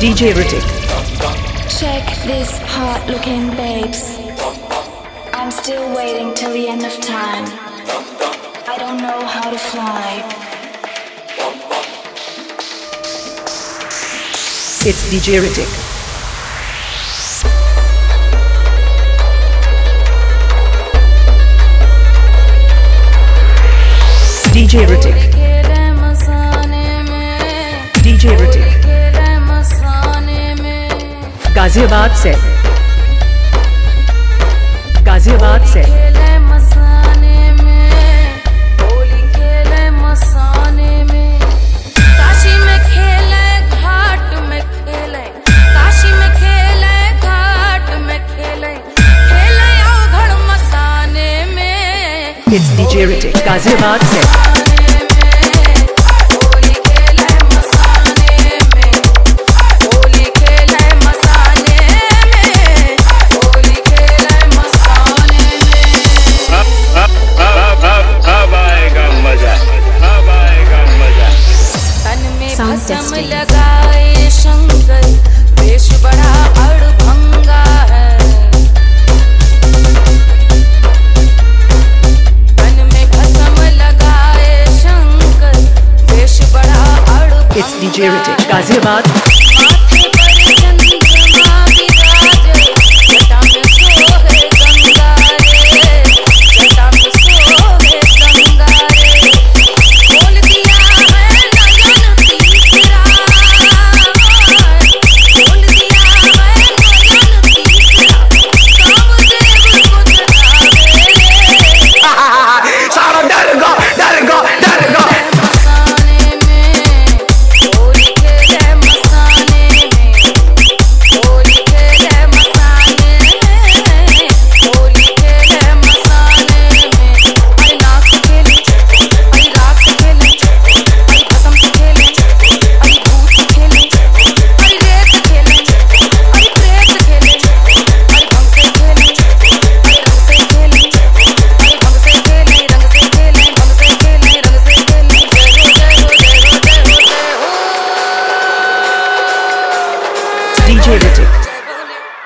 DJ Ritik. Check this hot looking babes. I'm still waiting till the end of time. I don't know how to fly. It's DJ Ritik. DJ Ritik. DJ Ritik. Ghaziabad से काशी में खेले घाट में खेले अवघड़ मसाने में It's DJ Ritik. Ghaziabad से भस्म लगाए शंकर वेश बड़ा अड़भंगा है तन में भस्म लगाए शंकर वेश बड़ा अड़भंगा It's DJ Ritik. गाजियाबाद